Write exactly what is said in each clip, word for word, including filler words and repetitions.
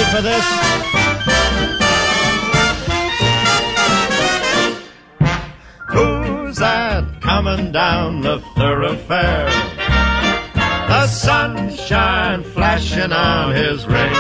for this? Who's that coming down the thoroughfare? The sunshine flashing on his ring,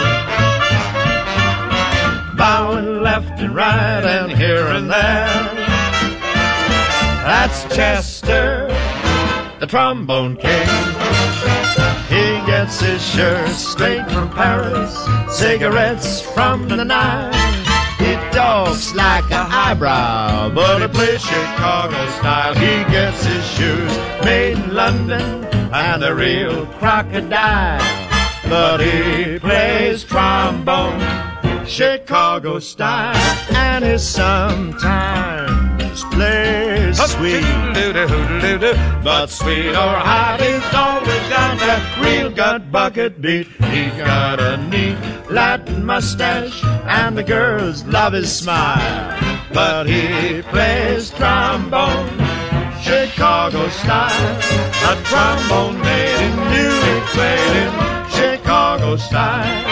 bowing left and right and here and there. That's Chester, the trombone king. He gets his shirt straight from Paris, cigarettes from the nine. He talks like an eyebrow, but he plays Chicago style. He gets his shoes made in London and a real crocodile, but he plays trombone Chicago style, and he sometimes plays sweet. But sweet or hot, he's always got that real gut bucket beat. He's got a neat Latin mustache, and the girls love his smile, but he plays trombone Chicago style. A trombone made in Munich, played in Chicago style.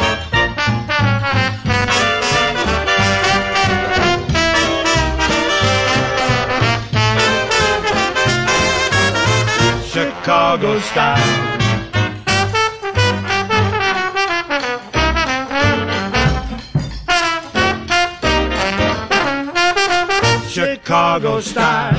Chicago style. Chicago style.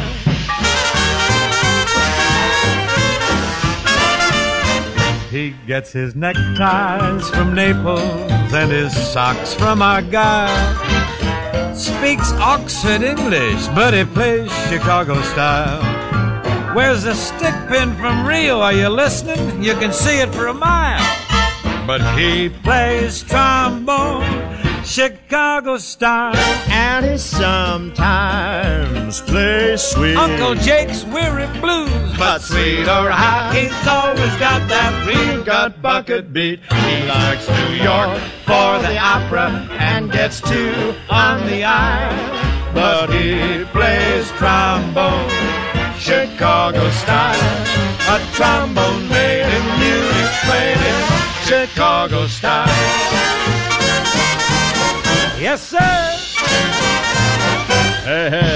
He gets his neckties from Naples and his socks from Argyle. Speaks Oxford English, but he plays Chicago style. Wears a stick pin from Rio, are you listening? You can see it for a mile. But he plays trombone Chicago style, and he sometimes plays sweet. Uncle Jake's weary blues, but sweet or hot, he's always got that real gut bucket beat. He likes New York for the opera and gets two on the aisle, but he plays trombone Chicago style. A trombone made in Munich, played in Chicago style. Yes, sir. Hey, hey.